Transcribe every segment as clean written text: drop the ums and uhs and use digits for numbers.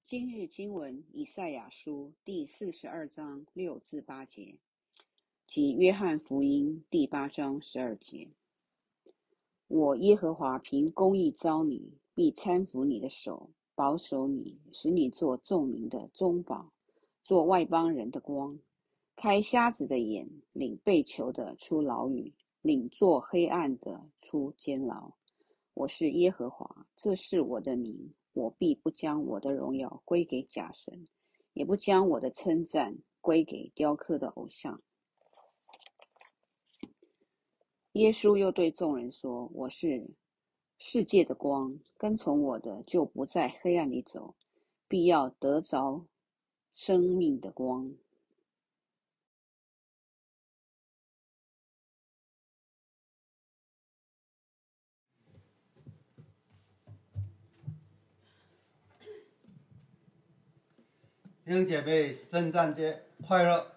今日经文以赛亚书第42章6至8节，及约翰福音第8章12节。我耶和华凭公义招你，必搀扶你的手，保守你，使你做众民的中保，做外邦人的光，开瞎子的眼，领被囚的出牢狱，领做黑暗的出监牢。我是耶和华，这是我的名，我必不将我的荣耀归给假神，也不将我的称赞归给雕刻的偶像。耶稣又对众人说，我是世界的光，跟从我的就不在黑暗里走，必要得着生命的光。 弟兄姐妹，圣诞节快乐！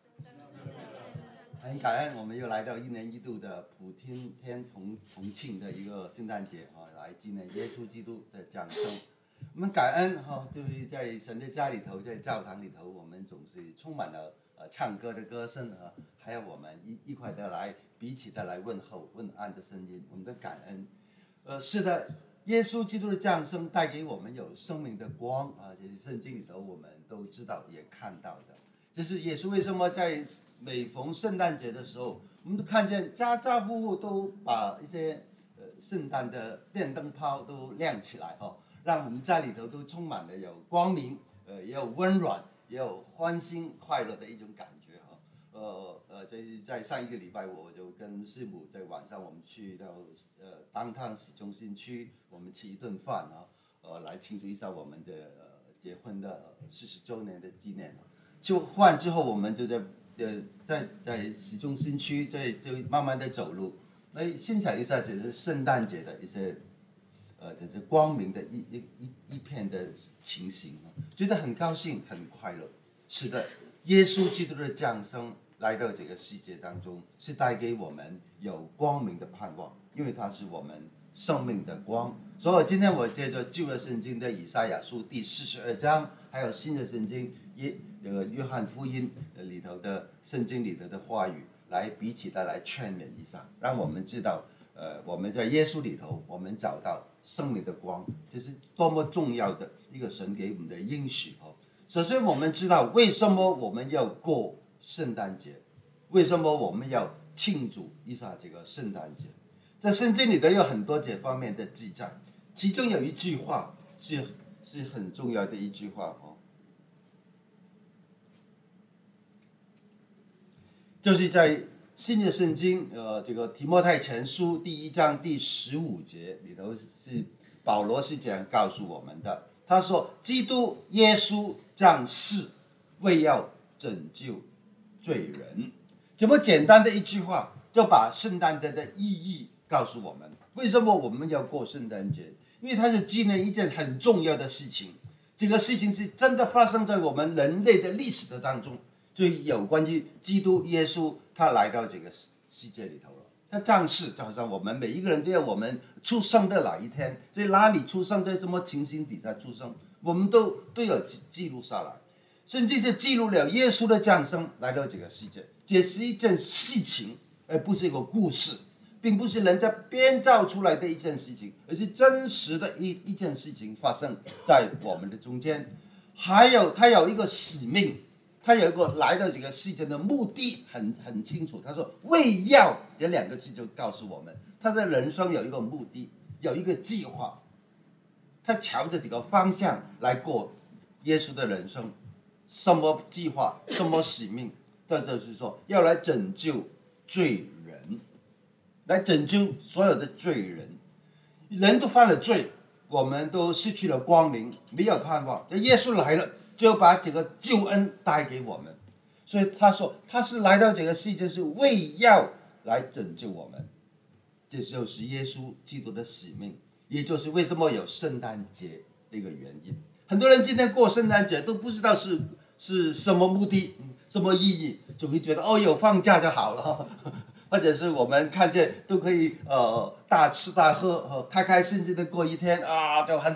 很感恩，我们又来到一年一度的普天同庆的一个圣诞节啊，来纪念耶稣基督的降生。我们感恩哈，就是在神的家里头，在教堂里头，我们总是充满了唱歌的歌声啊，还有我们一块的来彼此的来问候、问安的声音，我们的感恩。是的。耶稣基督的降生带给我们有生命的光啊，这是圣经里头我们都知道也看到的。这是也是为什么在每逢圣诞节的时候，我们都看见家家户户都把一些圣诞的电灯泡都亮起来哦，让我们家里头都充满了有光明，也有温暖，也有欢欣快乐的一种感觉哈。在上一个礼拜，我就跟师母在晚上我们去到当趟市中心区，我们吃一顿饭啊，来庆祝一下我们的结婚的40周年的纪念。就饭之后，我们就在市中心区，就慢慢的走路，来欣赏一下这是圣诞节的一些这是光明的一片的情形，觉得很高兴，很快乐。是的，耶稣基督的降生来到这个世界当中，是带给我们有光明的盼望，因为它是我们生命的光。所以今天我借着旧约圣经的以赛亚书第42章，还有新的圣经约翰福音里头的圣经里头的话语，来彼此的来劝勉一下，让我们知道，我们在耶稣里头，我们找到生命的光，这是多么重要的一个神给我们的应许哦。首先，我们知道为什么我们要过圣诞节，为什么我们要庆祝一下这个圣诞节？在圣经里头有很多这方面的记载，其中有一句话是很重要的一句话哦，就是在新的圣经这个提摩太前书第1章第15节里头，是保罗是这样告诉我们的，他说：“基督耶稣降世，为要拯救罪人。”这么简单的一句话，就把圣诞节的意义告诉我们。为什么我们要过圣诞节？因为它是纪念一件很重要的事情。这个事情是真的发生在我们人类的历史的当中，就有关于基督耶稣他来到这个世界里头了。他降世，就好像我们每一个人都有我们出生的哪一天，在哪里出生，在什么情形底下出生，我们都有记录下来。甚至是记录了耶稣的降生来到这个世界，这是一件事情，而不是一个故事，并不是人家编造出来的一件事情，而是真实的一件事情发生在我们的中间。还有他有一个使命，他有一个来到这个世界的目的很清楚。他说为要这2个字就告诉我们，他的人生有一个目的，有一个计划，他朝着这个方向来过耶稣的人生。什么计划，什么使命？这就是说要来拯救罪人，来拯救所有的罪人。人都犯了罪，我们都失去了光明，没有盼望。耶稣来了，就把这个救恩带给我们。所以他说他是来到这个世界是为要来拯救我们，这就是耶稣基督的使命，也就是为什么有圣诞节这个原因。很多人今天过圣诞节都不知道是什么目的，什么意义，就会觉得有放假就好了，或者是我们看见都可以大吃大喝，开开心心的过一天啊，就很好了。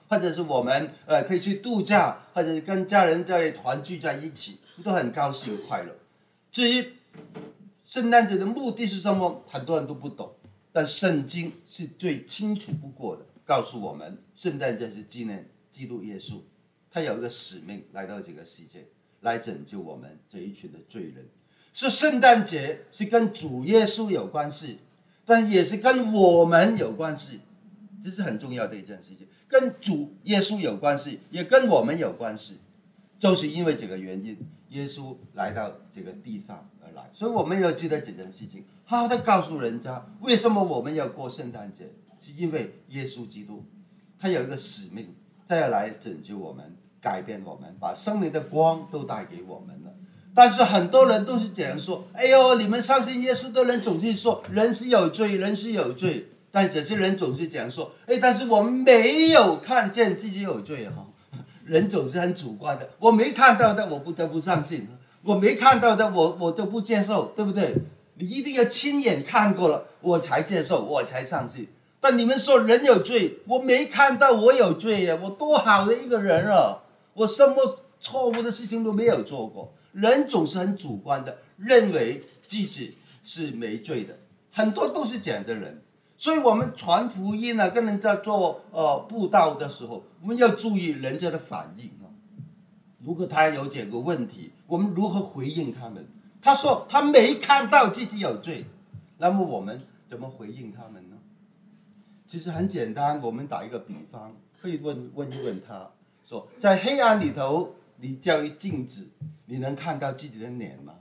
或者是我们可以去度假，或者是跟家人在团聚在一起，都很高兴快乐。至于圣诞节的目的是什么，很多人都不懂，但圣经是最清楚不过的，告诉我们圣诞节是纪念基督耶稣，他有一个使命来到这个世界，来拯救我们这一群的罪人。所以圣诞节是跟主耶稣有关系，但也是跟我们有关系，这是很重要的一件事情。跟主耶稣有关系，也跟我们有关系，就是因为这个原因，耶稣来到这个地上而来。所以我们要记得这件事情，好好的告诉人家为什么我们要过圣诞节，是因为耶稣基督他有一个使命，他要来拯救我们，改变我们，把生命的光都带给我们了。但是很多人都是这样说，哎呦，你们相信耶稣的人总是说人是有罪，人是有罪。但这些人总是这样说，但是我们没有看见自己有罪哈。人总是很主观的，我没看到的我不得不相信，我没看到的我就不接受，对不对？你一定要亲眼看过了我才接受，我才相信。但你们说人有罪，我没看到我有罪呀，我多好的一个人啊，我什么错误的事情都没有做过。人总是很主观的，认为自己是没罪的，很多都是这样的人。所以我们传福音啊，跟人家做布道的时候，我们要注意人家的反应啊。如果他有这个问题，我们如何回应他们？他说他没看到自己有罪，那么我们怎么回应他们呢？其实很简单，我们打一个比方，可以问一问他说，在黑暗里头，你照一镜子，你能看到自己的脸吗？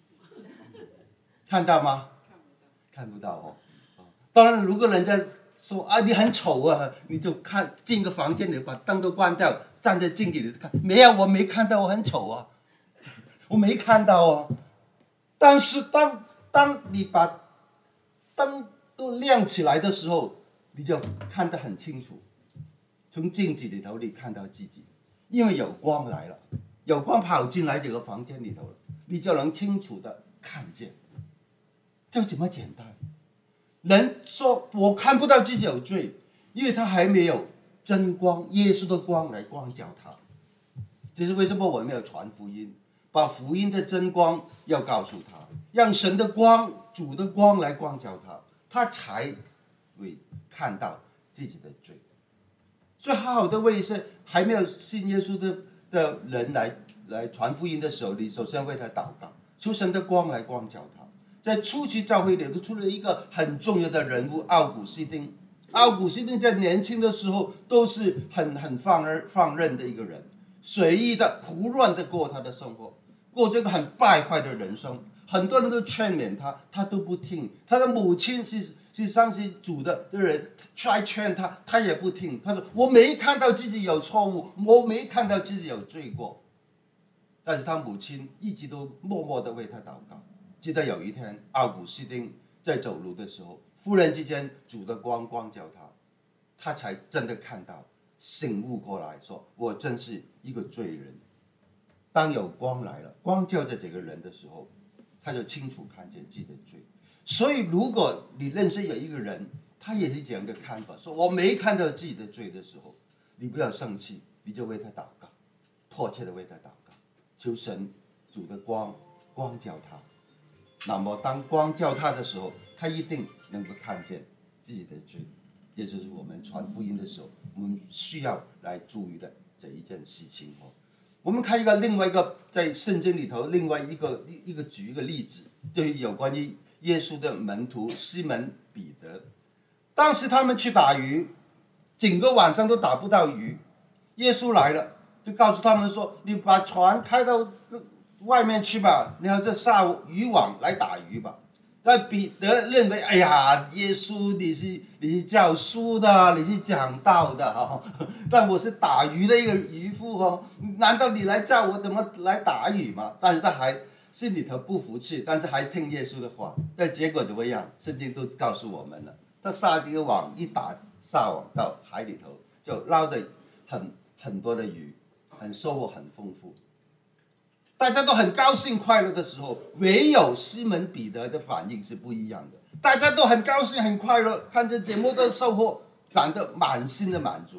看到吗？看不到哦。当然，如果人家说啊你很丑啊，你就看进个房间里把灯都关掉，站在镜子里看，没有，我没看到我很丑啊，我没看到啊。但是当你把灯都亮起来的时候，你就看得很清楚，从镜子里头你看到自己，因为有光来了，有光跑进来这个房间里头了，你就能清楚的看见，就这么简单。人说我看不到自己有罪，因为他还没有真光，耶稣的光来光照他。这是为什么我们要传福音，把福音的真光要告诉他，让神的光、主的光来光照他，他才会看到自己的罪。所以好好的为是还没有信耶稣的人来传福音的时候，你首先为他祷告，求神的光来光照他。在初期教会里都出了一个很重要的人物奥古斯丁。奥古斯丁在年轻的时候都是很放任的一个人，随意的胡乱的过他的生活，过这个很败坏的人生。很多人都劝勉他，他都不听。他的母亲是相信主的人，来劝他，他也不听。他说我没看到自己有错误，我没看到自己有罪过。但是他母亲一直都默默的为他祷告。记得有一天，奥古斯丁在走路的时候，忽然之间主的光照他，他才真的看到，醒悟过来说，我真是一个罪人。当有光来了，光照着这个人的时候，他就清楚看见自己的罪。所以如果你认识有一个人，他也是这样的看法，说我没看到自己的罪的时候，你不要生气，你就为他祷告，迫切的为他祷告，求神主的光照他。那么当光照他的时候，他一定能够看见自己的罪。这就是我们传福音的时候，我们需要来注意的这一件事情。我们看另外一个在圣经里头另外举一个例子，就是有关于耶稣的门徒西门彼得。当时他们去打鱼，整个晚上都打不到鱼，耶稣来了，就告诉他们说，你把船开到外面去吧，然后就撒渔网来打鱼吧。但彼得认为，哎呀，耶稣你是教书的，你是讲道的但我是打鱼的一个渔夫难道你来教我怎么来打鱼吗？但是他还心里头不服气，但是还听耶稣的话。但结果怎么样？圣经都告诉我们了，他撒这个网撒网到海里头，就捞的很多的鱼，收获很丰富。大家都很高兴快乐的时候，唯有西门彼得的反应是不一样的。大家都很高兴很快乐，看着这么多收获，感到满心的满足。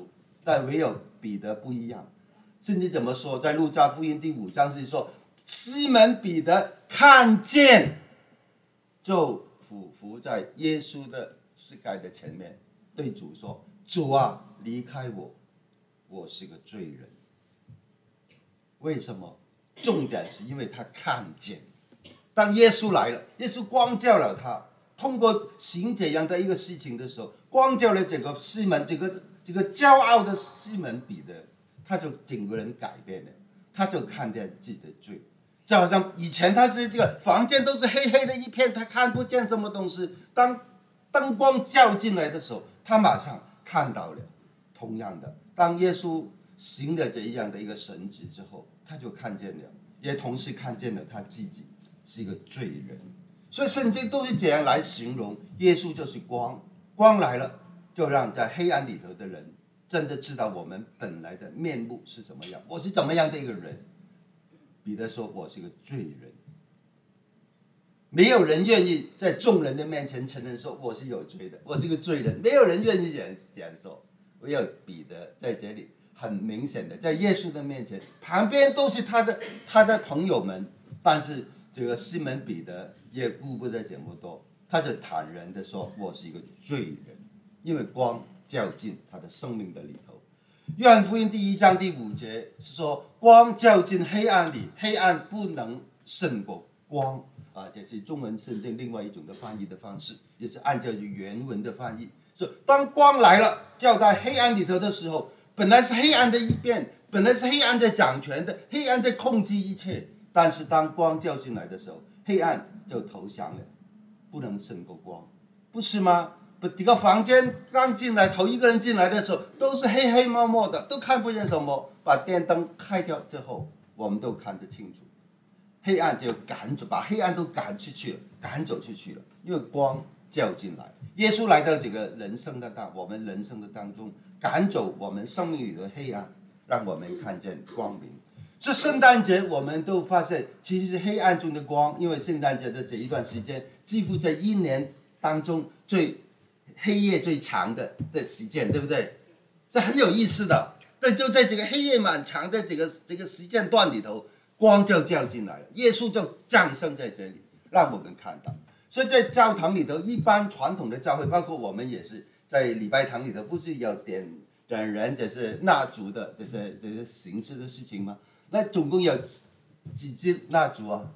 但唯有彼得不一样。圣经怎么说？在路加福音第5章是说，西门彼得看见，就俯伏在耶稣的膝盖的前面，对主说：“主啊，离开我，我是个罪人。”为什么？重点是因为他看见，当耶稣来了，耶稣光照了他，通过行这样的一个事情的时候，光照了这个西门，这个骄傲的西门彼得，他就整个人改变了，他就看见自己的罪。就好像以前他是这个房间都是黑黑的一片，他看不见什么东西，当灯光照进来的时候，他马上看到了。同样的，当耶稣行了这样的一个神迹之后，他就看见了，也同时看见了他自己是一个罪人。所以圣经都是这样来形容，耶稣就是光，光来了就让在黑暗里头的人真的知道我们本来的面目是怎么样，我是怎么样的一个人。彼得说：“我是个罪人。”没有人愿意在众人的面前承认说我是有罪的，我是个罪人，没有人愿意这样说。唯有彼得在这里很明显的在耶稣的面前，旁边都是他的朋友们，但是这个西门彼得也顾不得这么多，他就坦然的说：“我是一个罪人。”因为光照进他的生命的里头。约翰福音第1章第5节是说：“光照进黑暗里，黑暗不能胜过光。”这是中文圣经另外一种的翻译的方式，也是按照原文的翻译。所以当光来了，照在黑暗里头的时候，本来是黑暗的一边，本来是黑暗在掌权的，黑暗在控制一切。但是当光照进来的时候，黑暗就投降了，不能胜过光，不是吗？这个房间刚进来，头一个人进来的时候，都是黑黑默默的，都看不见什么。把电灯开掉之后，我们都看得清楚。黑暗就赶走，把黑暗都赶出去了，赶走出去了，因为光照进来。耶稣来到这个我们人生的当中，赶走我们生命里的黑暗，让我们看见光明。这圣诞节我们都发现，其实是黑暗中的光，因为圣诞节的这一段时间，几乎在一年当中黑夜最长的时间，对不对？这很有意思的。但就在这个黑夜蛮长的这个时间段里头，光就照进来了，耶稣就降生在这里，让我们看到。所以在教堂里头，一般传统的教会，包括我们也是在礼拜堂里头，不是有点燃这些蜡烛的这些形式的事情吗？那总共有几支蜡烛啊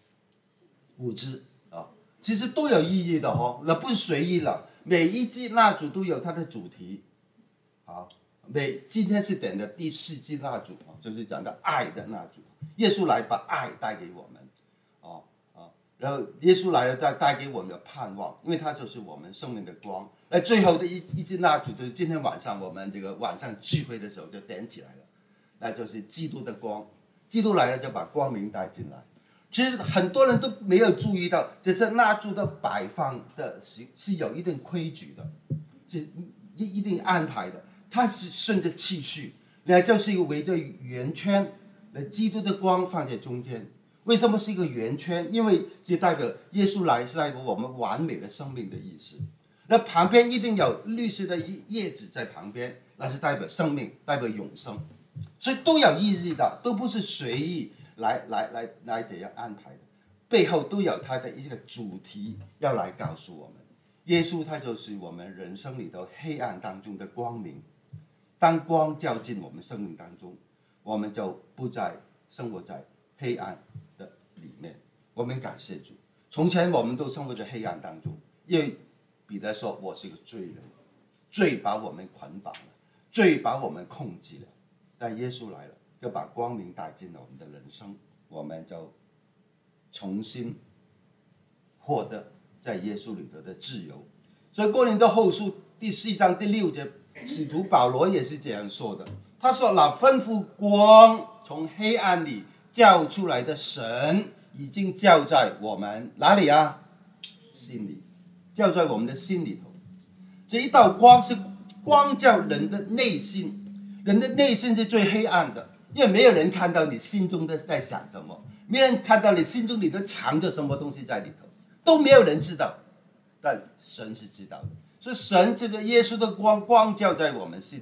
？5支啊，其实都有意义的哦，那不是随意了。每一支蜡烛都有它的主题。好，今天是点的第4支蜡烛，就是讲到爱的蜡烛。耶稣来把爱带给我们，然后耶稣来了再带给我们的盼望，因为他就是我们生命的光。那最后的一支蜡烛就是今天晚上我们这个晚上聚会的时候就点起来了，那就是基督的光。基督来了就把光明带进来。其实很多人都没有注意到，就是蜡烛的摆放的是有一定规矩的，是一定安排的，它是顺着次序，那就是一个围着圆圈。基督的光放在中间，为什么是一个圆圈？因为就代表耶稣来是代表我们完美的生命的意思。那旁边一定有绿色的叶子在旁边，那是代表生命，代表永生，所以都有意义的，都不是随意来怎样安排的，背后都有它的一个主题要来告诉我们。耶稣他就是我们人生里头黑暗当中的光明，当光照进我们生命当中，我们就不再生活在黑暗的里面。我们感谢主，从前我们都生活在黑暗当中，因为彼得说我是个罪人，罪把我们捆绑了，罪把我们控制了。但耶稣来了，就把光明带进了我们的人生，我们就重新获得在耶稣里头的自由。所以哥林多后书第4章第6节，使徒保罗也是这样说的，他说：“那吩咐光从黑暗里照出来的神，已经照在我们哪里啊？心里，照在我们的心里头。这一道光是光照人的内心，人的内心是最黑暗的，因为没有人看到你心中的在想什么，没人看到你心中里头藏着什么东西在里头，都没有人知道，但神是知道的。所以神这个耶稣的光照在我们心里头，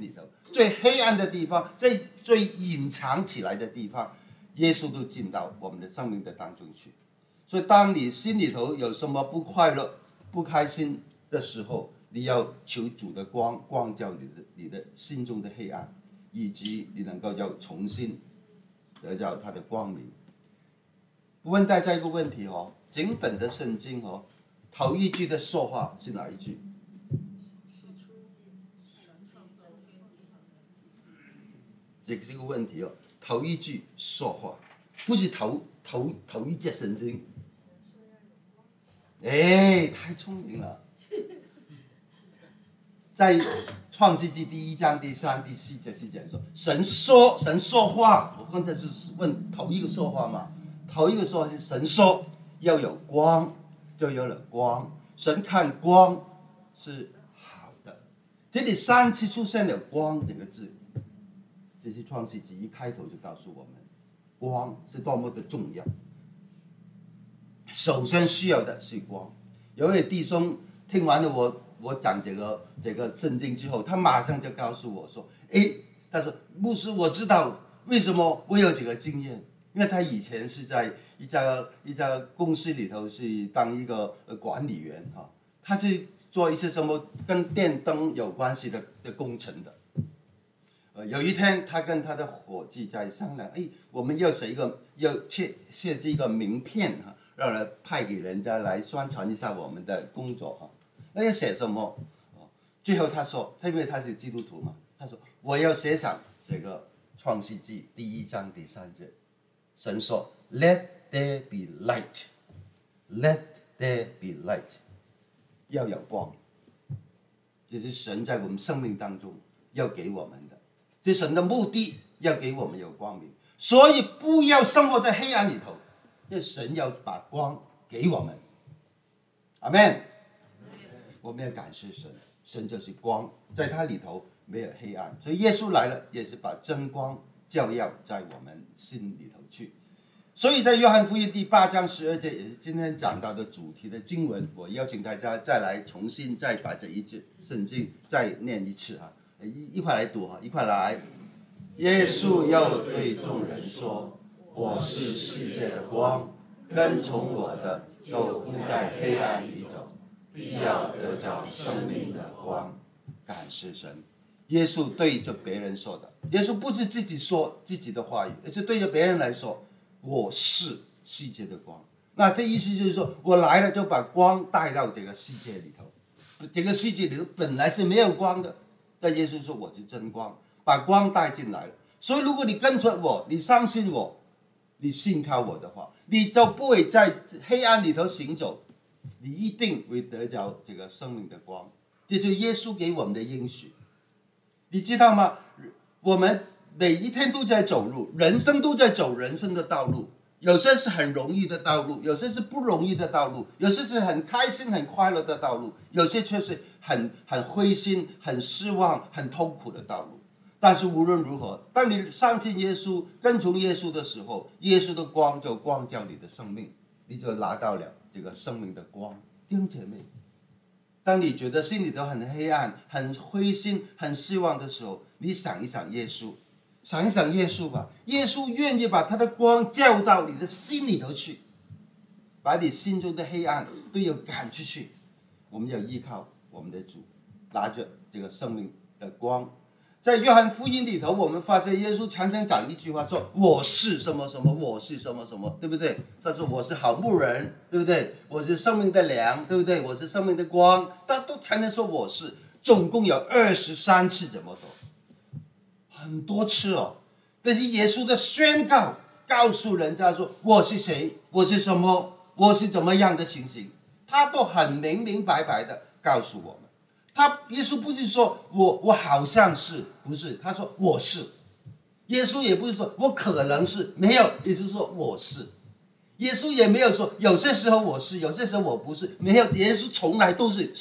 最黑暗的地方，最隐藏起来的地方，耶稣都进到我们的生命的当中去。所以当你心里头有什么不快乐、不开心的时候，你要求主的光照你的心中的黑暗，以及你能够要重新得到他的光明。问大家一个问题哦，整本的圣经哦，头一句的说话是哪一句？这是一个问题哦，头一句说话，不是头一节圣经。哎，太聪明了。在创世纪第1章第3、第4节是讲说，神说话。我刚才是问头一个说话嘛，头一个说话是神说要有光，就有了光。神看光是好的。这里3次出现了光这个字，这是创世纪一开头就告诉我们，光是多么的重要。首先需要的是光。有位弟兄听完了我讲这个圣经之后，他马上就告诉我说：“他说牧师，我知道为什么我有这个经验，因为他以前是在一家公司里头是当一个管理员哈，他去做一些什么跟电灯有关系的工程的。有一天，他跟他的伙计在商量，我们要设计一个名片哈，让人派给人家来宣传一下我们的工作哈。那要写什么？最后他说，因为他是基督徒嘛，他说我要写上这个创世纪第1章第3节，神说 Let there be light， Let there be light， 要有光，这是神在我们生命当中要给我们的。这是神的目的，要给我们有光明，所以不要生活在黑暗里头，因为神要把光给我们。阿们。我们要感谢神，神就是光，在他里头没有黑暗，所以耶稣来了，也是把真光照耀在我们心里头去。所以在约翰福音第8章12节，也是今天讲到的主题的经文，我邀请大家再来重新再把这一节圣经再念一次哈。一块来读哈，一块来。耶稣又对众人说：“我是世界的光，跟从我的，就不在黑暗里走，必要得着生命的光。”感谢神，耶稣对着别人说的。耶稣不是自己说自己的话语，而是对着别人来说：“我是世界的光。”那这意思就是说，我来了就把光带到这个世界里头。这个世界里头本来是没有光的。但耶稣说我是真光，把光带进来了。所以如果你跟随我，你相信我，你信靠我的话，你就不会在黑暗里头行走，你一定会得着这个生命的光。这就是耶稣给我们的应许。你知道吗？我们每一天都在走路，人生都在走人生的道路，有些是很容易的道路，有些是不容易的道路，有些是很开心很快乐的道路，有些却是很灰心很失望很痛苦的道路。但是无论如何，当你相信耶稣跟从耶稣的时候，耶稣的光就光照你的生命，你就拿到了这个生命的光。弟兄姐妹，当你觉得心里头很黑暗很灰心很失望的时候，你想一想耶稣，想一想耶稣吧。耶稣愿意把他的光照到你的心里头去，把你心中的黑暗都要赶出去。我们要依靠我们的主，拿着这个生命的光。在约翰福音里头，我们发现耶稣常常讲一句话，说我是什么什么，我是什么什么，对不对？他说我是好牧人，对不对？我是生命的粮，对不对？我是生命的光，他都常常说我是，总共有23次，这么多，很多次哦。但是耶稣的宣告告诉人家说我是谁，我是什么，我是怎么样的情形，他都很明明白白的告诉我们。耶稣不是说我好像是，不是，他说我是。耶稣也不是说我可能是，没有，耶稣说我是。耶稣也没有说有些时候我是，有些时候我不是，没有，耶稣从来都是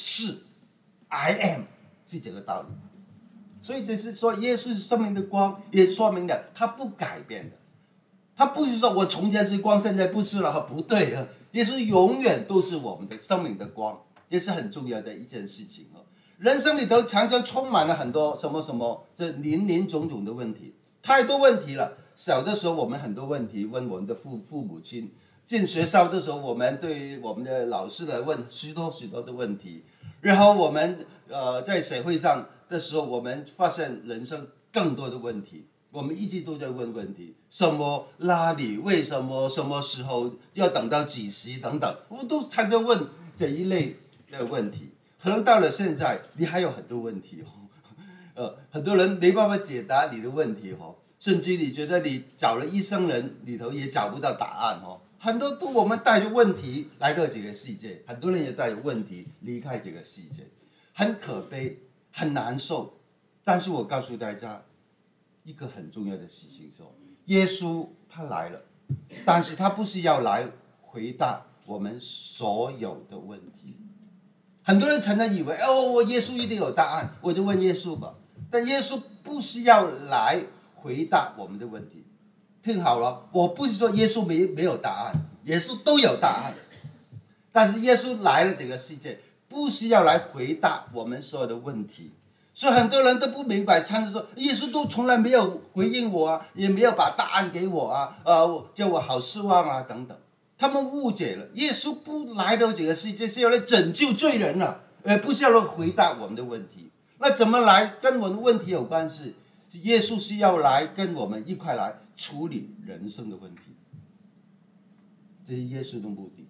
I am， 是这个道理。所以这是说耶稣是生命的光，也说明了他不改变的。他不是说我从前是光，现在不是了，不对啊。耶稣永远都是我们的生命的光，这是很重要的一件事情。 人生里头常常充满了很多什么什么，这林林总总的问题，太多问题了。小的时候我们很多问题问我们的父母亲，进学校的时候我们对我们的老师来问许多许多的问题，然后我们在社会上的时候，我们发现人生更多的问题，我们一直都在问问题，什么哪里为什么什么时候要等到几时等等，我们都常常问这一类的问题。可能到了现在，你还有很多问题很多人没办法解答你的问题甚至你觉得你找了一生人里头也找不到答案很多都我们带着问题来到这个世界，很多人也带着问题离开这个世界，很可悲，很难受。但是我告诉大家一个很重要的事情说，耶稣他来了，但是他不是要来回答我们所有的问题。很多人常常以为我耶稣一定有答案，我就问耶稣吧。但耶稣不是要来回答我们的问题。听好了，我不是说耶稣没有答案，耶稣都有答案。但是耶稣来了这个世界，不是要来回答我们所有的问题。所以很多人都不明白，他们说耶稣都从来没有回应我也没有把答案给我叫我好失望等等。他们误解了，耶稣不来到这个世界是要来拯救罪人而不是要来回答我们的问题。那怎么来跟我们的问题有关系？耶稣是要来跟我们一块来处理人生的问题，这是耶稣的目的。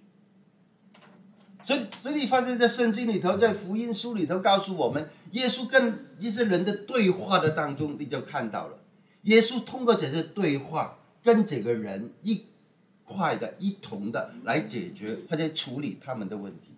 所以你发现在圣经里头，在福音书里头告诉我们，耶稣跟一些人的对话的当中，你就看到了耶稣通过这些对话跟这个人一块的一同的来解决或者处理他们的问题。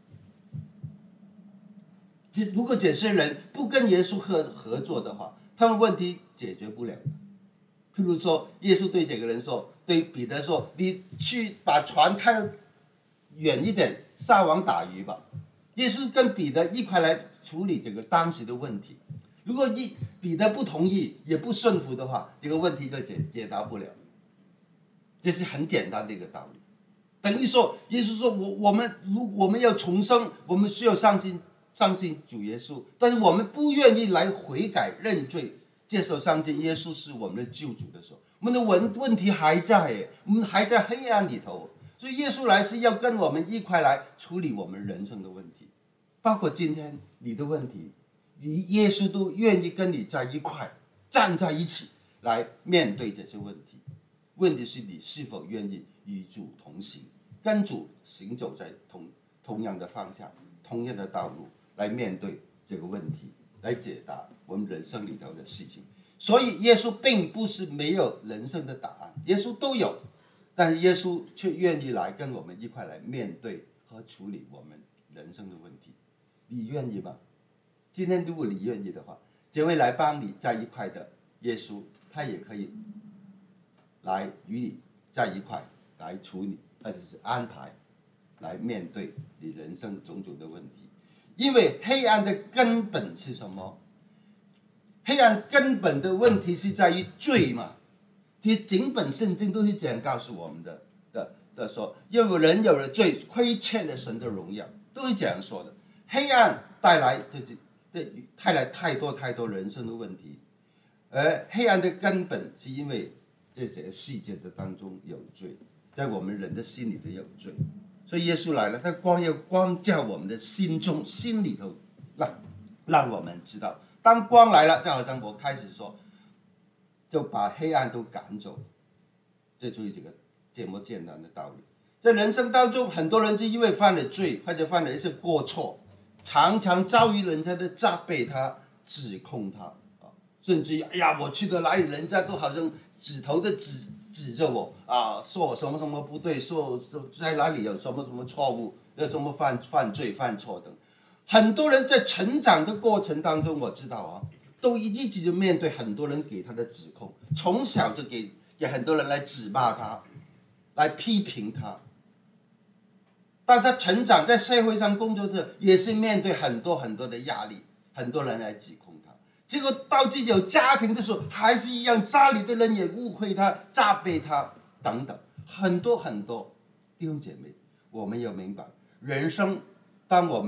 如果这些人不跟耶稣合作的话，他们问题解决不了。譬如说耶稣对这个人说，对彼得说，你去把船开远一点，撒网打鱼吧。耶稣跟彼得一块来处理这个当时的问题。如果彼得不同意也不顺服的话，这个问题就解答不了。这是很简单的一个道理。等于说耶稣说我们要重生，我们需要相信主耶稣，但是我们不愿意来悔改认罪，接受相信耶稣是我们的救主的时候，我们的问题还在我们还在黑暗里头。所以耶稣来是要跟我们一块来处理我们人生的问题，包括今天你的问题，耶稣都愿意跟你在一块站在一起来面对这些问题。问题是你是否愿意与主同行，跟主行走在同样的方向，同样的道路来面对这个问题，来解答我们人生里头的事情。所以耶稣并不是没有人生的答案，耶稣都有，但是耶稣却愿意来跟我们一块来面对和处理我们人生的问题。你愿意吗？今天如果你愿意的话，这位来帮你在一块的耶稣，他也可以来与你在一块来处理，或者是安排来面对你人生种种的问题。因为黑暗的根本是什么？黑暗根本的问题是在于罪嘛。其实整本圣经都是这样告诉我们的说，因为人有了罪，亏欠了神的荣耀，都是这样说的。黑暗带来太多人生的问题，而黑暗的根本是因为在这个世界的当中有罪，在我们人的心里头有罪。所以耶稣来了，他要光照我们的心里头，让我们知道，当光来了，就好像我开始说，就把黑暗都赶走。这就是这么简单的道理。在人生当中，很多人就因为犯了罪或者犯了一些过错，常常遭遇人家的责备他、指控他甚至哎呀，我去到哪里，人家都好像指头的指着我说我什么什么不对，说在哪里有什么错误，有什么犯罪犯错等。很多人在成长的过程当中，我知道都一直就面对很多人给他的指控，从小就给很多人来指骂他，来批评他。当他成长在社会上工作的，也是面对很多的压力，很多人来指控他。结果到自己有家庭的时候，还是一样，家里的人也误会他、责备他等等，很多弟兄姐妹，我们要明白，人生当我们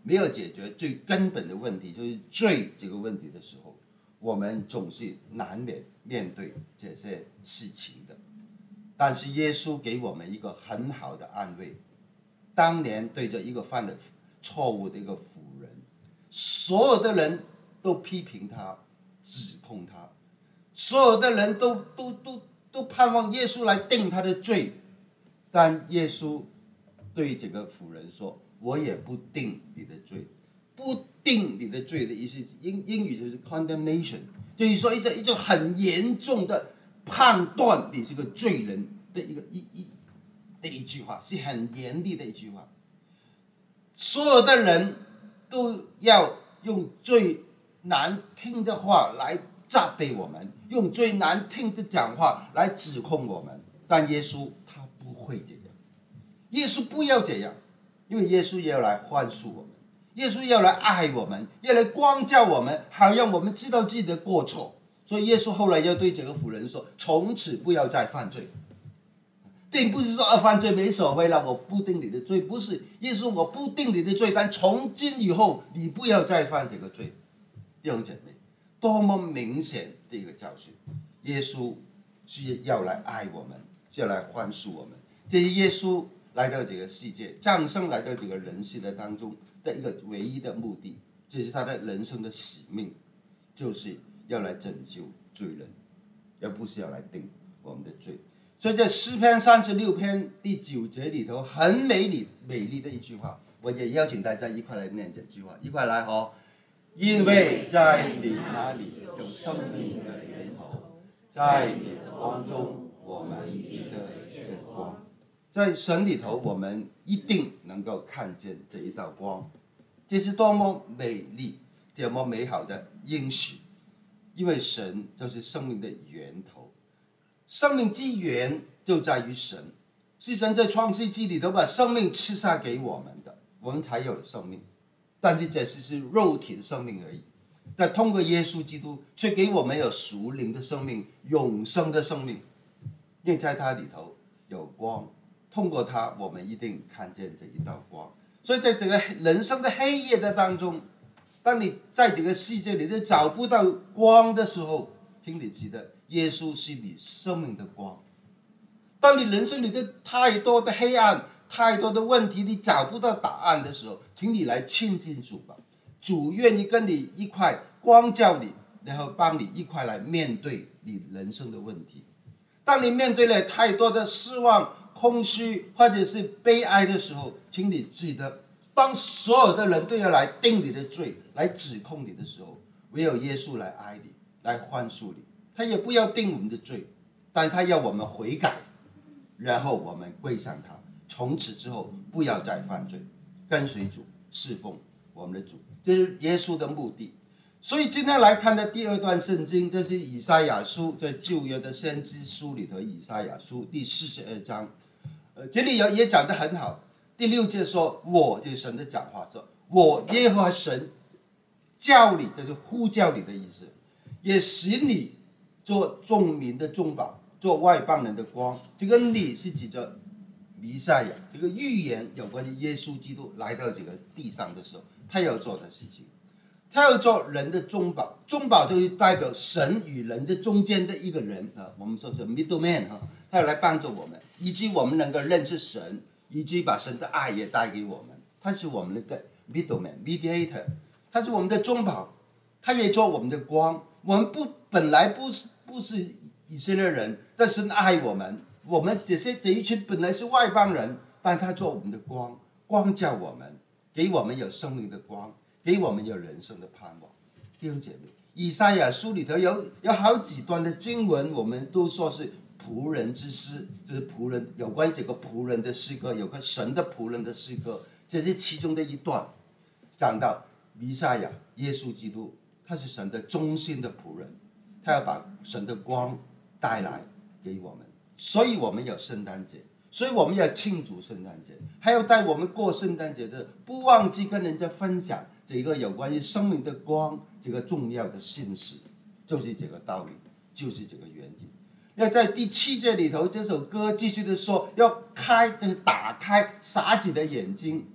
没有解决最根本的问题，就是罪这个问题的时候，我们总是难免面对这些事情的。但是耶稣给我们一个很好的安慰。当年对着一个犯了错误的一个妇人，所有的人都批评他，指控他，所有的人都盼望耶稣来定他的罪，但耶稣对这个妇人说：“我也不定你的罪。”不定你的罪的意思，英语就是 condemnation， 就是说一种很严重的判断你是个罪人的一句话，是很严厉的一句话。所有的人都要用最难听的话来责备我们，用最难听的讲话来指控我们，但耶稣他不会这样，耶稣不要这样，因为耶稣要来宽恕我们，耶稣要来爱我们，要来光照我们，好让我们知道自己的过错。所以耶稣后来要对这个妇人说：“从此不要再犯罪。”并不是说犯罪没所谓了，我不定你的罪，不是。耶稣我不定你的罪，但从今以后你不要再犯这个罪。弟兄姐妹，多么明显的一个教训！耶稣是要来爱我们，是要来宽恕我们。这是耶稣来到这个世界，降生来到这个人世的当中的一个唯一的目的，这是他的人生的使命，就是要来拯救罪人，而不是要来定我们的罪。所以在诗篇36篇第9节里头，很美丽的一句话，我也邀请大家一块来念这句话，一块来哦。因为在你那里有生命的源头，在你的光中，我们必得见光。在神里头，我们一定能够看见这一道光，这是多么美丽、多么美好的应许！因为神就是生命的源头。生命之源就在于神，是神在创世纪里头把生命赐下给我们的，我们才有了生命。但是这是肉体的生命而已，但通过耶稣基督却给我们有属灵的生命，永生的生命。因为在它里头有光，通过它我们一定看见这一道光。所以在这个人生的黑夜的当中，当你在这个世界里头找不到光的时候，请你记得耶稣是你生命的光。当你人生里的太多的黑暗、太多的问题，你找不到答案的时候，请你来亲近主吧。主愿意跟你一块光照你，然后帮你一块来面对你人生的问题。当你面对了太多的失望、空虚或者是悲哀的时候，请你记得，当所有的人都要来定你的罪、来指控你的时候，唯有耶稣来爱你，来宽恕你。他也不要定我们的罪，但他要我们悔改，然后我们归向他，从此之后不要再犯罪，跟随主，侍奉我们的主，这是耶稣的目的。所以今天来看的第二段圣经，这是以赛亚书，在旧约的先知书里头，以赛亚书第42章，这里也讲得很好。第6节说：“我就是神的讲话，说我耶和华神叫你，就是呼叫你的意思，也使你做众民的中保，做外邦人的光。”这个你是指着弥赛亚，这个预言有关于耶稣基督来到这个地上的时候，他要做的事情。他要做人的中保，中保就是代表神与人的中间的一个人啊，我们说是 middleman 哈，他要来帮助我们，以及我们能够认识神，以及把神的爱也带给我们。他是我们的 middleman mediator， 他是我们的中保，他也做我们的光。我们本来不是以色列人，但神爱我们，我们这一群本来是外邦人，但他做我们的光，光照我们，给我们有生命的光，给我们有人生的盼望。弟兄姐妹，以赛亚书里头有好几段的经文，我们都说是仆人之诗，就是仆人有关这个仆人的诗歌，有关神的仆人的诗歌，这是其中的一段，讲到弥赛亚耶稣基督，他是神的忠心的仆人，他要把神的光带来给我们，所以我们有圣诞节，所以我们要庆祝圣诞节，还要带我们过圣诞节的，不忘记跟人家分享这个有关于生命的光这个重要的信息，就是这个道理，就是这个原理。要在第7节里头，这首歌继续的说，要就是打开傻子的眼睛，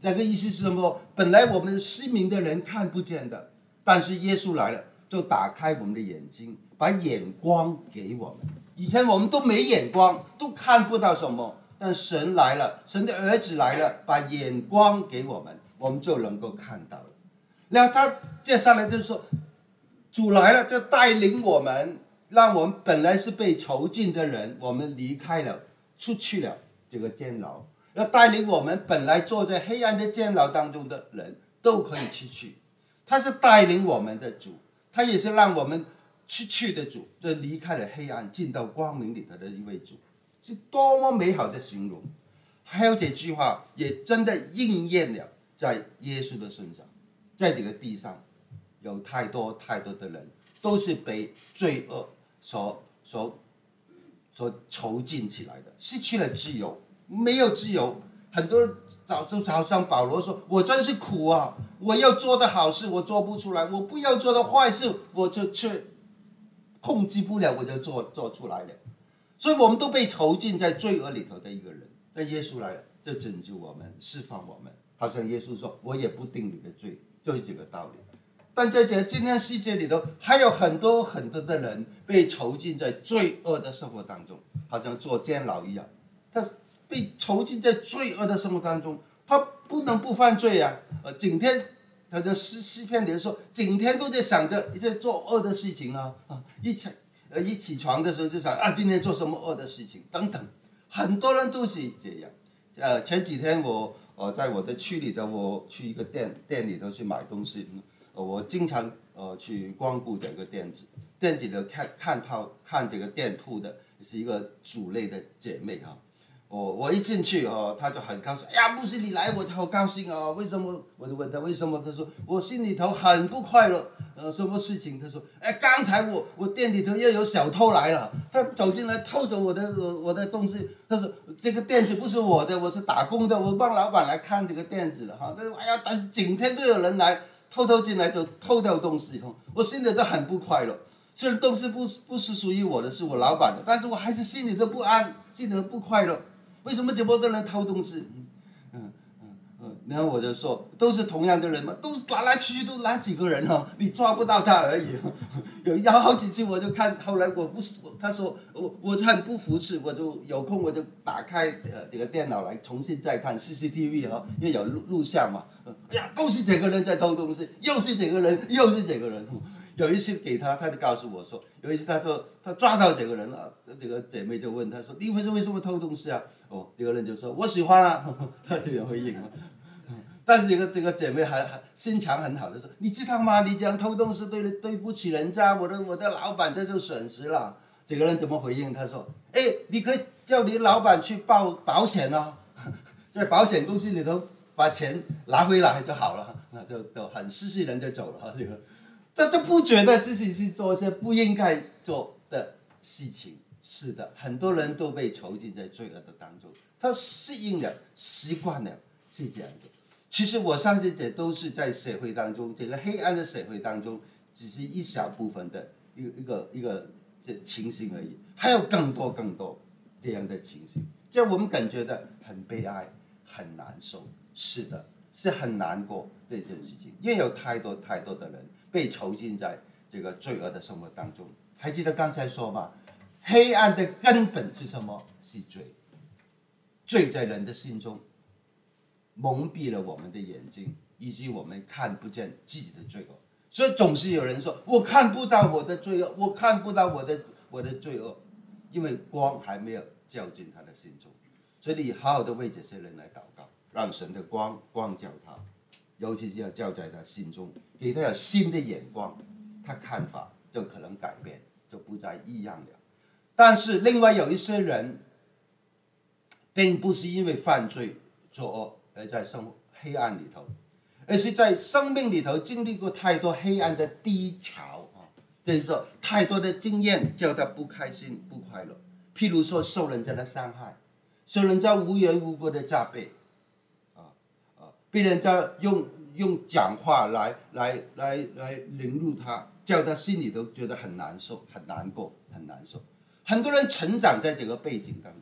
这个意思是什么？本来我们失明的人看不见的，但是耶稣来了，就打开我们的眼睛，把眼光给我们。以前我们都没眼光，都看不到什么，但神来了，神的儿子来了，把眼光给我们，我们就能够看到了。然后他接下来就是说，主来了，就带领我们，让我们本来是被囚禁的人，我们离开了，出去了这个监牢，要带领我们本来坐在黑暗的监牢当中的人都可以出去。他是带领我们的主，他也是让我们出去的主，就离开了黑暗，进到光明里头的一位主，是多么美好的形容！还有这句话也真的应验了在耶稣的身上，在这个地上，有太多太多的人都是被罪恶所囚禁起来的，失去了自由，没有自由。很多就好像保罗说：“我真是苦啊！我要做的好事我做不出来，我不要做的坏事我就却控制不了，我就做出来了。”所以我们都被囚禁在罪恶里头的一个人，但耶稣来了，就拯救我们，释放我们。好像耶稣说：“我也不定你的罪。”就是这个道理。但在这今天世界里头，还有很多很多的人被囚禁在罪恶的生活当中，好像坐监牢一样。他被囚禁在罪恶的生活当中，他不能不犯罪啊！整天，他的诗篇里说，整天都在想着一些做恶的事情啊，一起床的时候就想啊，今天做什么恶的事情等等。很多人都是这样。前几天我在我的区里头，我去一个店里头去买东西，我经常去光顾这个店子里头看这个店铺的是一个主内的姐妹哈。我一进去她就很高兴，哎呀，牧师你来我就好高兴啊！为什么？我就问她为什么，她说我心里头很不快乐。什么事情？她说，哎，刚才我店里头又有小偷来了，他走进来偷走我的东西。她说这个店子不是我的，我是打工的，我帮老板来看这个店子的哈。她说哎呀，但是整天都有人来偷进来就偷掉东西，我心里都很不快乐。虽然东西不是属于我的，是我老板的，但是我还是心里都不安，心里都不快乐。为什么这么多人偷东西？然后我就说，都是同样的人嘛，都是来去都来几个人哦，你抓不到他而已。有好几次我就看，后来我不是，他说我很不服气，我就有空我就打开这个电脑来重新再看 CCTV 因为有录像嘛。哎呀，都是这个人在偷东西，又是这个人，又是这个人。有一次给他就告诉我说，有一次他说他抓到这个人了，这个姐妹就问他说，你为什么偷东西啊？这个人就说我喜欢啊，他就有回应了。但是这个姐妹还心肠很好的说，你知道吗？你这样偷东西对不起人家，我的老板这就损失了。这个人怎么回应？他说，哎，你可以叫你老板去报保险啊，在保险公司里头把钱拿回来就好了。那就很识趣人就走了。这个他都不觉得自己是做一些不应该做的事情。是的，很多人都被囚禁在罪恶的当中，他适应了，习惯了，是这样的。其实我相信这都是在社会当中，这个黑暗的社会当中，只是一小部分的一个这情形而已，还有更多这样的情形，这我们感觉到很悲哀，很难受。是的，是很难过这件事情，因为有太多的人被囚禁在这个罪恶的生活当中。还记得刚才说吗？黑暗的根本是什么？是罪。罪在人的心中蒙蔽了我们的眼睛，以及我们看不见自己的罪恶。所以总是有人说，我看不到我的罪恶，我看不到我的罪恶，因为光还没有照进他的心中。所以你好好的为这些人来祷告，让神的光照他，尤其是要照在他心中，给他有新的眼光，他看法就可能改变，就不再一样了。但是另外有一些人，并不是因为犯罪作恶而在黑暗里头，而是在生命里头经历过太多黑暗的低潮就是说太多的经验叫他不开心不快乐。譬如说受人家的伤害，受人家无缘无故的责备，被人家用讲话来凌辱他，叫他心里头觉得很难受、很难过、很难受。很多人成长在这个背景当中，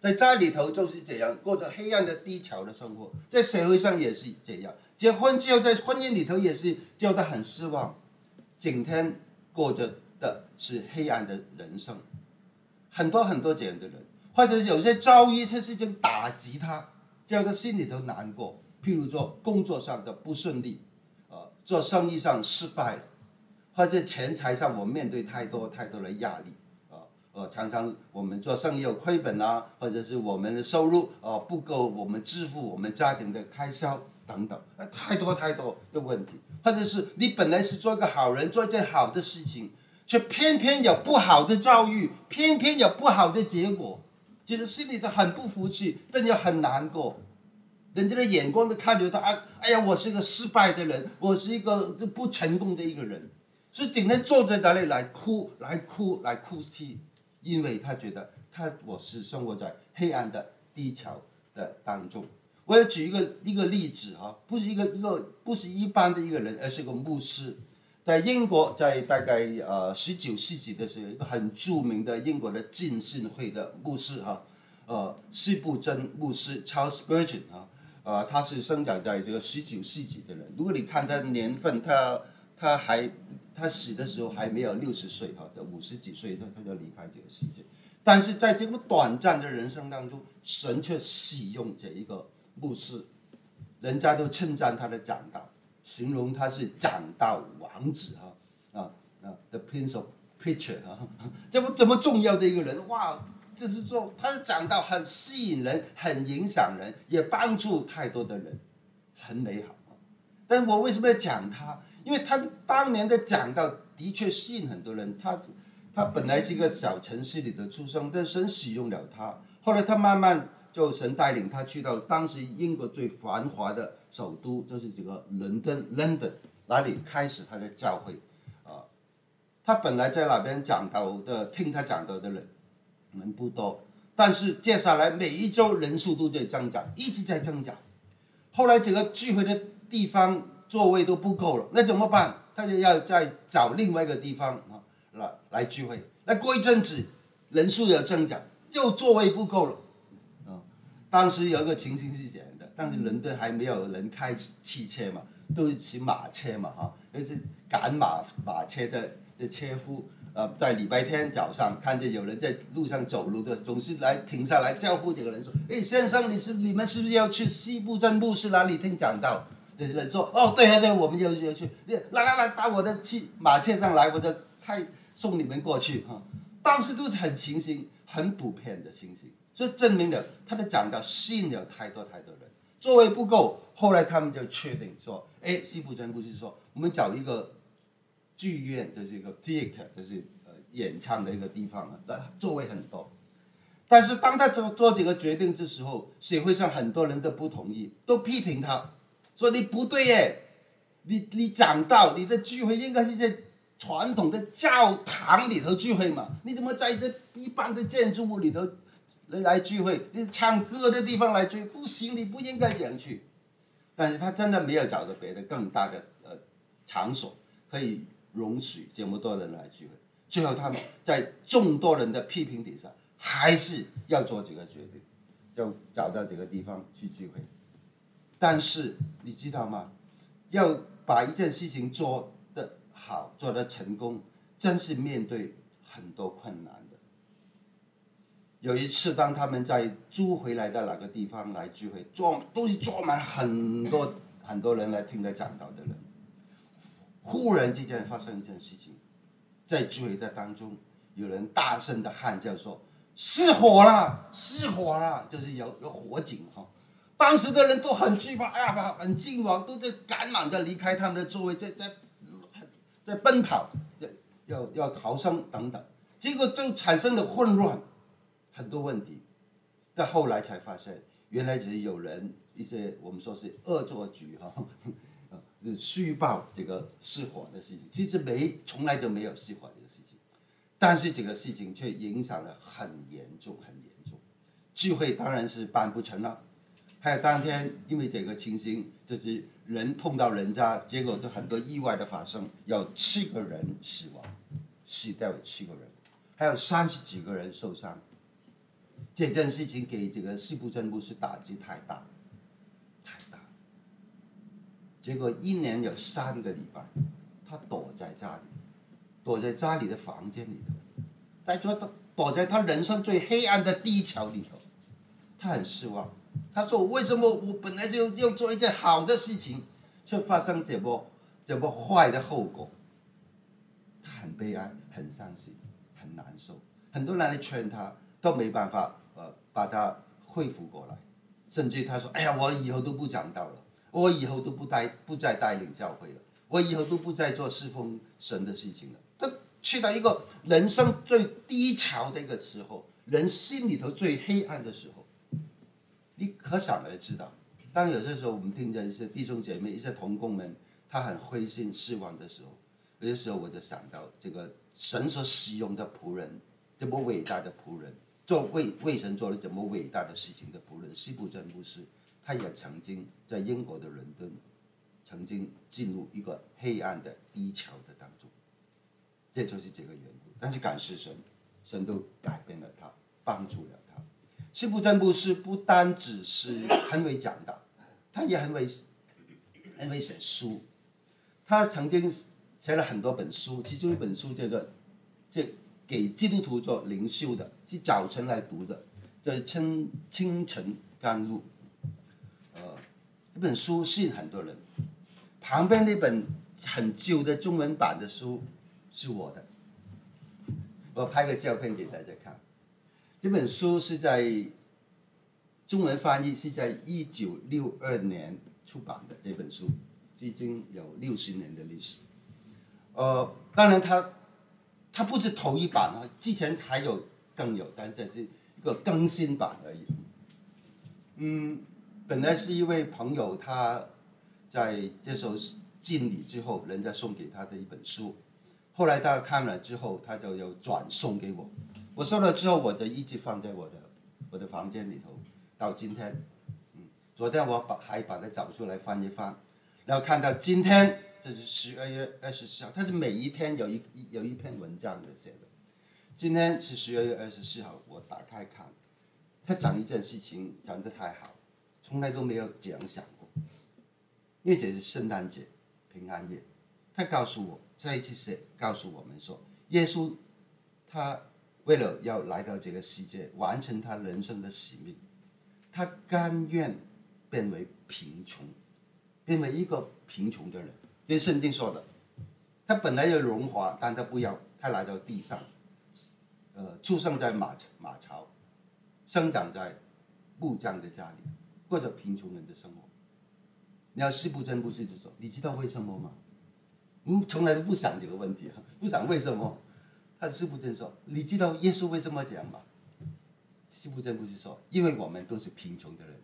在家里头就是这样过着黑暗的低潮的生活，在社会上也是这样。结婚之后，在婚姻里头也是觉得很失望，整天过着的是黑暗的人生。很多很多这样的人，或者有些遭遇一些事情打击他，叫他心里头难过。譬如说工作上的不顺利，做生意上失败了，或者钱财上我面对太多太多的压力。常常我们做生意有亏本啊，或者是我们的收入不够我们支付我们家庭的开销等等，太多太多的问题。或者是你本来是做一个好人，做一件好的事情，却偏偏有不好的遭遇，偏偏有不好的结果，觉得心里头很不服气，但又很难过。人家的眼光都看着他，哎呀，我是一个失败的人，我是一个不成功的一个人，所以整天坐在那里来哭泣。因为他觉得我是生活在黑暗的低潮的当中。我要举一个例子哈，不是一般的一个人，而是个牧师。在英国，在大概19世纪的时候，一个很著名的英国的浸信会的牧师哈，司布真牧师 Charles Spurgeon 他是生长在这个19世纪的人。如果你看他的年份，他死的时候还没有60岁哈，50几岁他就离开这个世界。但是在这个短暂的人生当中，神却使用这一个牧师，人家都称赞他的讲道，形容他是讲道王子The Prince of Preacher 这么重要的一个人，哇！就是说他的讲道很吸引人，很影响人，也帮助太多的人，很美好。但我为什么要讲他？因为他当年的讲道的确吸引很多人。他本来是一个小城市里的出生，但神使用了他。后来他慢慢就神带领他去到当时英国最繁华的首都，就是这个伦敦 London， 那里开始他的教会。他本来在那边讲道的，听他讲道的人不多，但是接下来每一周人数都在增长，一直在增长。后来整个聚会的地方座位都不够了，那怎么办？他就要再找另外一个地方来聚会。那过一阵子人数有增长，又座位不够了。当时有一个情形是这样的，当时伦敦还没有人开汽车嘛，都是骑马车嘛就是赶马车的车夫。在礼拜天早上看见有人在路上走路的，总是来停下来招呼这个人说：“哎，先生，你们是不是要去西部镇牧师那里听讲道？”这些人说：“哦，对啊，对，我们要去。来，到我的马车上来，我就送你们过去当时都是很情形，很普遍的情形，所以证明了他的讲道吸引了太多太多人，座位不够。后来他们就确定说：“哎，西部镇牧师说，我们找一个剧院，就是一个 theater， 就是演唱的一个地方座位很多。”但是当他做这个决定的时候，社会上很多人都不同意，都批评他，说你不对耶，你讲道，你的聚会应该是在传统的教堂里头聚会嘛，你怎么在这一般的建筑物里头来聚会？你唱歌的地方来聚会不行，你不应该这样去。但是他真的没有找到别的更大的场所可以容许这么多人来聚会。最后他们在众多人的批评底下，还是要做这个决定，就找到这个地方去聚会。但是你知道吗？要把一件事情做得好，做得成功，真是面对很多困难的。有一次，当他们在租回来的哪个地方来聚会，都是坐满很多人来听他讲道的人。忽然之间发生一件事情，在聚会的当中，有人大声的喊叫说：“失火了，失火了！”就是有火警当时的人都很惧怕，哎呀，很惊慌，都在赶忙的离开他们的座位，在奔跑，要逃生等等，结果就产生了混乱，很多问题。但后来才发现，原来只是有人一些我们说是恶作剧虚报这个失火的事情，其实从来就没有失火这个事情，但是这个事情却影响了很严重。聚会当然是办不成了。还有当天因为这个情形，就是人碰到人家，结果就很多意外的发生，有7个人死亡，死掉了7个人，还有30几个人受伤。 这件事情给这个西部真牧师打击太大，太大。结果1年有3个礼拜，他躲在家里的房间里头，他躲在他人生最黑暗的低潮里头，他很失望。他说：“为什么我本来就要做一件好的事情，却发生这么坏的后果？”他很悲哀，很伤心，很难受。很多人来劝他，都没办法把他恢复过来。甚至他说：“哎呀，我以后都不讲道了，我以后都不再带领教会了，我以后都不再做侍奉神的事情了。”他去到一个人生最低潮的一个时候，人心里头最黑暗的时候，你可想而知道。当有些时候我们听着一些弟兄姐妹、一些同工们，他很灰心失望的时候，有些时候我就想到这个神所使用的仆人，这么伟大的仆人，为神做了这么伟大的事情的仆人西部真牧师，他也曾经在英国的伦敦，曾经进入一个黑暗的低潮的当中，这就是这个缘故。但是感谢神，神都改变了他，帮助了他。西部真牧师不单只是很会讲道，他也很会写书。他曾经写了很多本书，其中一本书叫做给基督徒做灵修的，是早晨来读的，叫清晨甘露。这本书吸引很多人。旁边那本很旧的中文版的书是我的，我拍个照片给大家看。这本书是在中文翻译是在1962年出版的，这本书已经有60年的历史。当然它不是头一版啊，之前还有更有，但这是一个更新版而已。本来是一位朋友，他在接受敬礼之后，人家送给他的一本书，后来他看了之后，他就有转送给我。我收了之后，我就一直放在我的房间里头，到今天。昨天我还把它找出来翻一翻，然后看到今天，这是12月24号，它是每一天有一篇文章的写的。今天是12月24号，我打开看，他讲一件事情讲得太好，从来都没有这样想过。因为这是圣诞节、平安夜，他告诉我，这一次是告诉我们说，耶稣他为了要来到这个世界，完成他人生的使命，他甘愿变为贫穷，变为一个贫穷的人。这是圣经说的，他本来有荣华，但他不要，他来到地上，出生在马槽，生长在木匠的家里，过着贫穷人的生活。你要西部真牧师就说：“你知道为什么吗？”从来都不想这个问题，不想为什么。他的西部真说：“你知道耶稣为什么这样吗？”西部真牧师说：“因为我们都是贫穷的人，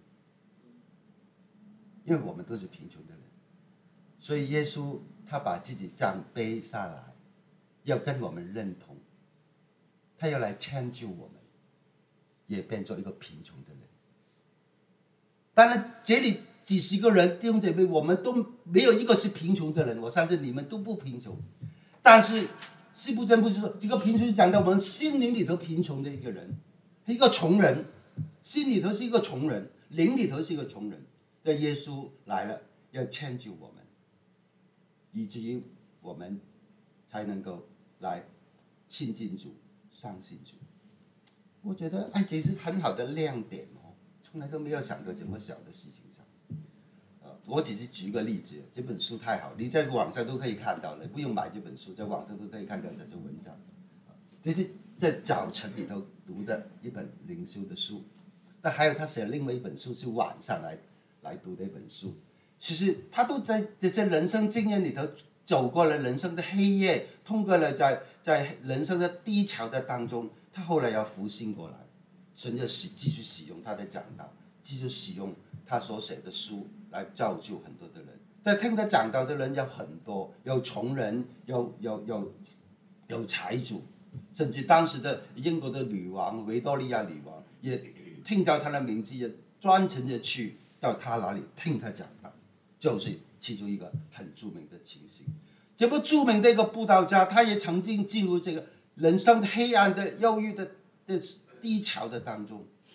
因为我们都是贫穷的人，所以耶稣他把自己这样背下来，要跟我们认同，他要来迁就我们，也变做一个贫穷的人。当然，这里几十个人弟兄姐妹，我们都没有一个是贫穷的人，我相信你们都不贫穷。但是西部真不是说这个贫穷是讲到我们心灵里头贫穷的一个人，一个穷人，心里头是一个穷人，灵里头是一个穷人。但耶稣来了，要迁就我们，以至于我们才能够来亲近主、相信主。我觉得这是很好的亮点哦，从来都没有想到这么小的事情上。我只是举一个例子，这本书太好，你在网上都可以看到了，不用买这本书，在网上都可以看到这些文章。这是在早晨里头读的一本灵修的书，但还有他写另外一本书是晚上来读的一本书。其实他都在这些人生经验里头走过了人生的黑夜，通过了在人生的低潮的当中，他后来要复兴过来，神就继续使用他的讲道，继续使用他所写的书来造就很多的人。在听他讲道的人有很多，有穷人，有财主，甚至当时的英国的女王维多利亚女王也听到他的名字，也专程的去到他那里听他讲道，就是其中一个很著名的情形。这么著名的一个布道家，他也曾经进入这个人生的黑暗的忧郁的低潮的当中，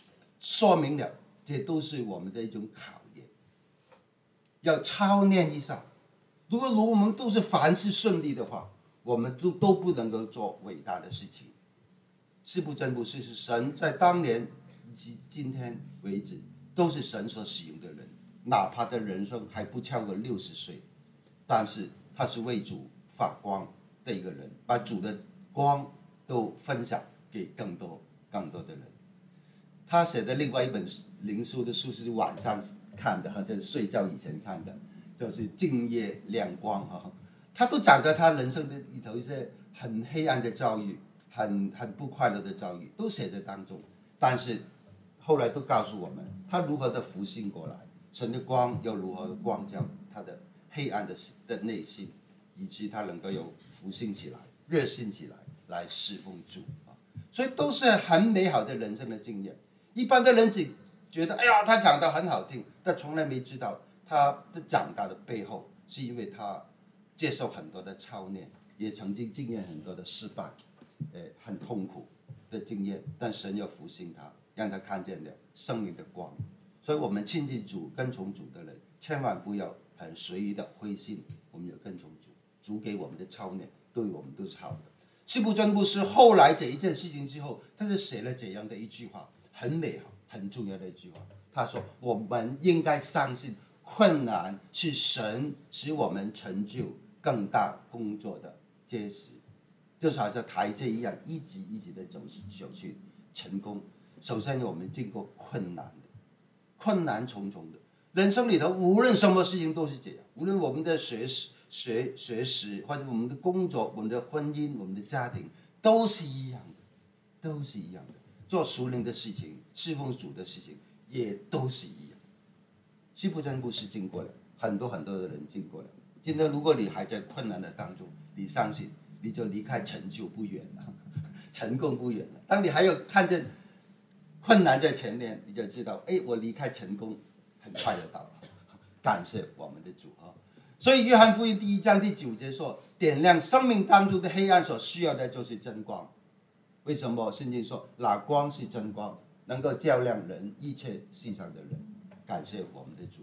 说明了这都是我们的一种考验，要操练一下。如果我们都是凡事顺利的话，我们都不能够做伟大的事情。是不真不是，是神在当年以及今天为止，都是神所使用的人，哪怕的人生还不超过60岁，但是他是为主发光的一个人，把主的光都分享给更多的人。他写的另外一本灵书的书是晚上看的，就是睡觉以前看的，就是静夜亮光哈。他都讲到他人生的里头一些很黑暗的遭遇，很不快乐的遭遇，都写在当中。但是后来都告诉我们，他如何的复兴过来，神的光又如何的光照他的黑暗的内心，以及他能够有复兴起来、热心起来，来侍奉主啊。所以都是很美好的人生的经验。一般的人只觉得，哎呀，他讲得很好听，但从来没知道他的长大的背后，是因为他接受很多的操练，也曾经经验很多的失败，很痛苦的经验，但神要复兴他，让他看见了生命的光。所以我们亲近主、跟从主的人，千万不要很随意的灰心，我们要跟从主，主给我们的操练对我们都是好的。司布真牧师后来这一件事情之后，他就写了这样的一句话，很美好、很重要的一句话。他说：“我们应该相信，困难是神使我们成就更大工作的结实，就是好像台阶一样，一级一级的走去成功。首先，我们经过困难的，困难重重的人生里头，无论什么事情都是这样。无论我们的学识，或者我们的工作、我们的婚姻、我们的家庭，都是一样的，都是一样的。做属灵的事情、侍奉主的事情，也都是一样。司布真牧师经过了，很多的人经过了。今天如果你还在困难的当中，你相信你就离开成就不远了，成功不远了。当你还有看见困难在前面，你就知道，哎，我离开成功很快就到了。感谢我们的主啊！所以约翰福音1章第9节说，点亮生命当中的黑暗所需要的就是真光。为什么圣经说那光是真光，能够照亮人一切世上的人？感谢我们的主。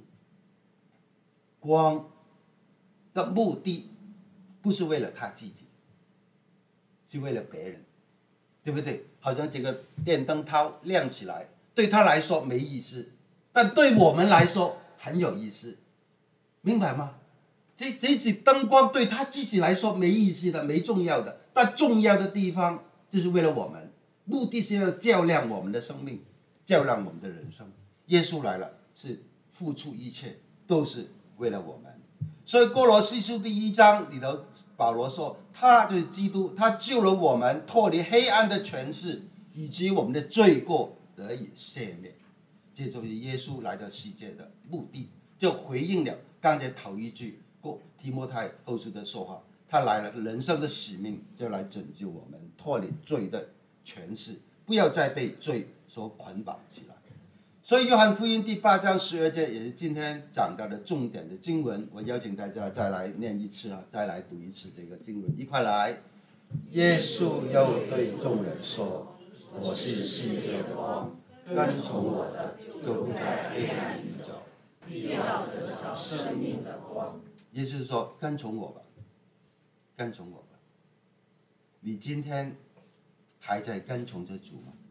光的目的不是为了他自己，是为了别人，对不对？好像这个电灯泡亮起来，对他来说没意思，但对我们来说很有意思，明白吗？这盏灯光对他自己来说没意思的、没重要的，但重要的地方就是为了我们，目的是要照亮我们的生命，照亮我们的人生。耶稣来了，是付出一切，都是为了我们。所以哥罗西书第1章里头，保罗说，他就是基督，他救了我们，脱离黑暗的权势，以及我们的罪过得以赦免。这就是耶稣来到世界的目的，就回应了刚才头一句提摩太后书的说话，他来了，人生的使命就来拯救我们，脱离罪的权势，不要再被罪所捆绑起来。所以约翰福音第8章12节也是今天讲到的重点的经文，我邀请大家再来念一次啊，再来读一次这个经文，一块来。耶稣又对众人说：“我是世界的光，跟从我的就不在黑暗里走，必要得着生命的光。”耶稣说：“跟从我吧，跟从我吧。”你今天还在跟从着主吗？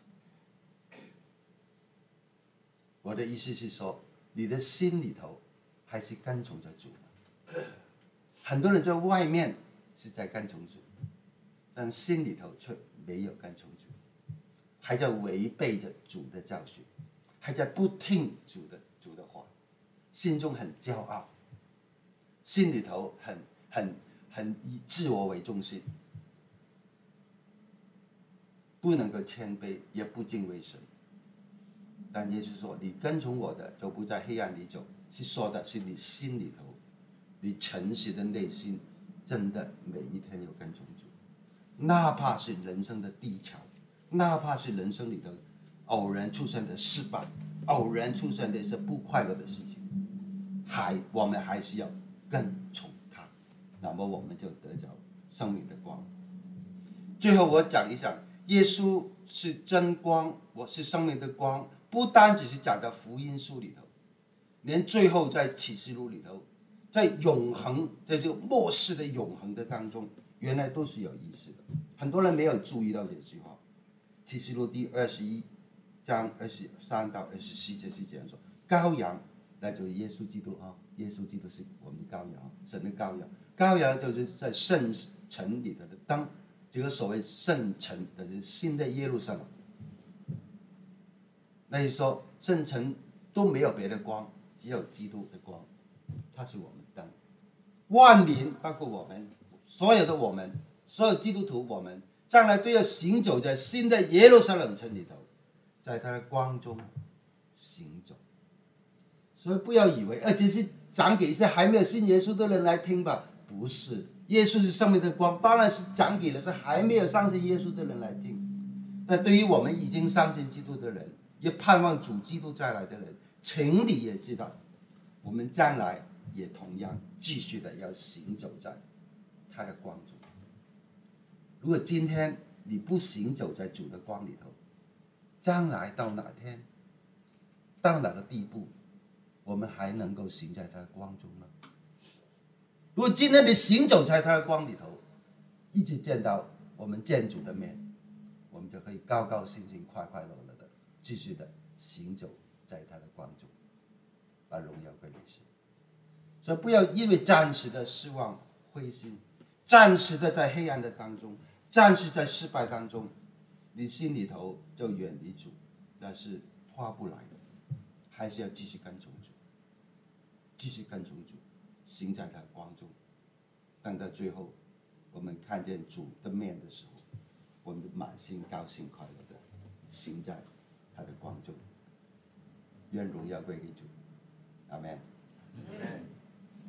我的意思是说，你的心里头还是跟从着主吗？很多人在外面是在跟从主，但心里头却没有跟从主，还在违背着主的教训，还在不听主的话，心中很骄傲，心里头很以自我为中心，不能够谦卑，也不敬畏神。但耶稣说：“你跟从我的，就不在黑暗里走。”是说的是你心里头，你诚实的内心，真的每一天有跟从主，哪怕是人生的低潮，哪怕是人生里头偶然出现的失败，偶然出现的一些不快乐的事情，我们还是要跟从他，那么我们就得着生命的光。最后我讲一讲，耶稣是真光，我是生命的光， 不单只是讲到福音书里头，连最后在启示录里头，在永恒，在这个末世的永恒的当中，原来都是有意思的。很多人没有注意到这句话。启示录第21章23到24节是这样说：羔羊，那就是耶稣基督啊，耶稣基督是我们的羔羊，神的羔羊。羔羊就是在圣城里头的灯，这个所谓圣城的就是新的耶路撒冷。那你说圣城都没有别的光，只有基督的光，它是我们的灯。万民包括我们，所有的我们，所有基督徒，我们将来都要行走在新的耶路撒冷城里头，在他的光中行走。所以不要以为只是讲给一些还没有信耶稣的人来听吧，不是。耶稣是生命的光，当然是讲给了是还没有相信耶稣的人来听。但对于我们已经相信基督的人，也盼望主基督再来的人，情理也知道，我们将来也同样继续的要行走在他的光中。如果今天你不行走在主的光里头，将来到哪天，到哪个地步，我们还能够行在他的光中呢？如果今天你行走在他的光里头，一直见到我们见主的面，我们就可以高高兴兴、快快乐乐的继续的行走在他的光中，把荣耀归给神。所以不要因为暂时的失望、灰心，暂时的在黑暗的当中，暂时在失败当中，你心里头就远离主，那是划不来的。还是要继续跟从主，继续跟从主，行在他的光中。等到最后，我们看见主的面的时候，我们满心高兴快乐的行在他的光中。愿荣耀归给主，阿们。